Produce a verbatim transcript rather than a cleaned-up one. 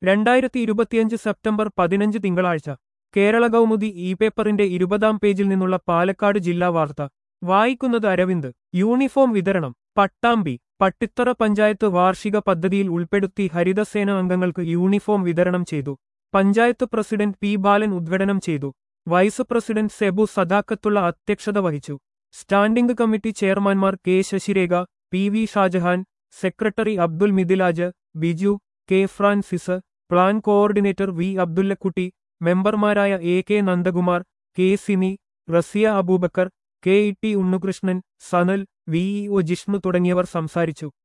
രണ്ടായിരത്തി ഇരുപത്തിയഞ്ച് സെപ്റ്റംബർ പതിനഞ്ച് തിങ്കളാഴ്ച കേരള കൗമുദി ഇ പേപ്പറിന്റെ ഇരുപതാം പേജിൽ നിന്നുള്ള പാലക്കാട് ജില്ലാ വാർത്ത വായിക്കുന്നത് അരവിന്ദ്. യൂണിഫോം വിതരണം പട്ടാമ്പി. പട്ടിത്തറ പഞ്ചായത്ത് വാർഷിക പദ്ധതിയിൽ ഉൾപ്പെടുത്തി ഹരിതസേന അംഗങ്ങൾക്ക് യൂണിഫോം വിതരണം ചെയ്തു. പഞ്ചായത്ത് പ്രസിഡന്റ് പി ബാലൻ ഉദ്ഘാടനം ചെയ്തു. വൈസ് പ്രസിഡന്റ് സെബു സദാക്കത്തുള്ള അധ്യക്ഷത വഹിച്ചു. സ്റ്റാൻഡിംഗ് കമ്മിറ്റി ചെയർമാൻമാർ K Sasirekha, P V Shajahan, secretary Abdul Midilaj, Biju, K Francis, plan coordinator V Abdullakkutty, മെമ്പർമാരായ A K Nandakumar, K Sini, Rasiya Aboobacker, K E T Unnukrishnan, Sanal, V E O Jishnu തുടങ്ങിയവർ സംസാരിച്ചു.